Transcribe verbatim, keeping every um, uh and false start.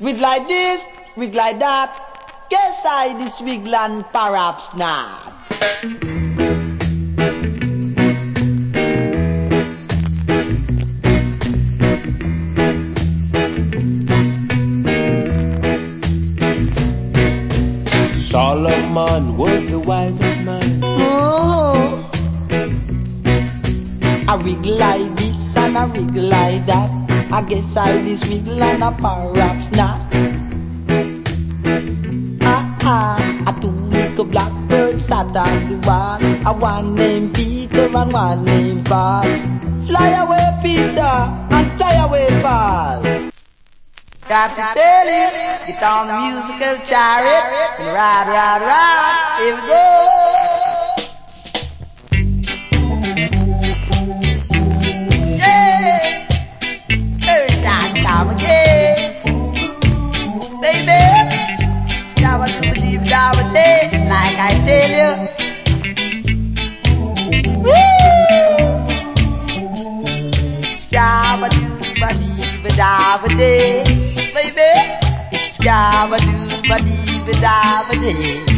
Wig like this, wig like that. Guess I this wigland perhaps not. Solomon was the wisest man. Oh. I wig like this and I wig like that. I guess I this wiggle and I perhaps not. Ah ah, a two little blackbirds sat on the wall. A one named Peter and one named Paul. Fly away Peter and fly away Paul. Got to tell you, get on the musical chariot and ride, ride, ride. Here we go. Come again, baby. Scabba doobie dabba day, like I tell you. Woo! Scabba doobie dabba day, baby. Scabba doobie dabba day.